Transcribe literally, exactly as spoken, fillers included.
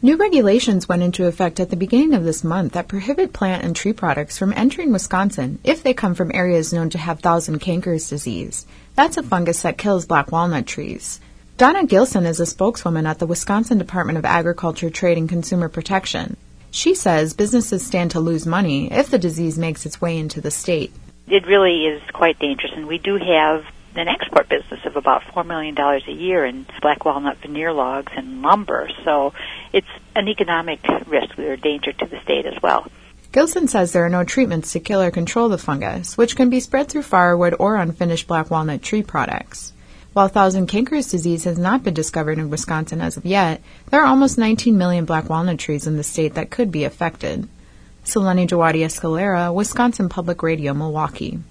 New regulations went into effect at the beginning of this month that prohibit plant and tree products from entering Wisconsin if they come from areas known to have thousand cankers disease. That's a fungus that kills black walnut trees. Donna Gilson is a spokeswoman at the Wisconsin Department of Agriculture, Trade, and Consumer Protection. She says businesses stand to lose money if the disease makes its way into the state. It really is quite dangerous, and we do have an export business of about four million dollars a year in black walnut veneer logs and lumber, so it's an economic risk or danger to the state as well. Gilson says there are no treatments to kill or control the fungus, which can be spread through firewood or unfinished black walnut tree products. While thousand cankers disease has not been discovered in Wisconsin as of yet, there are almost nineteen million black walnut trees in the state that could be affected. Selene Jawadi Escalera, Wisconsin Public Radio, Milwaukee.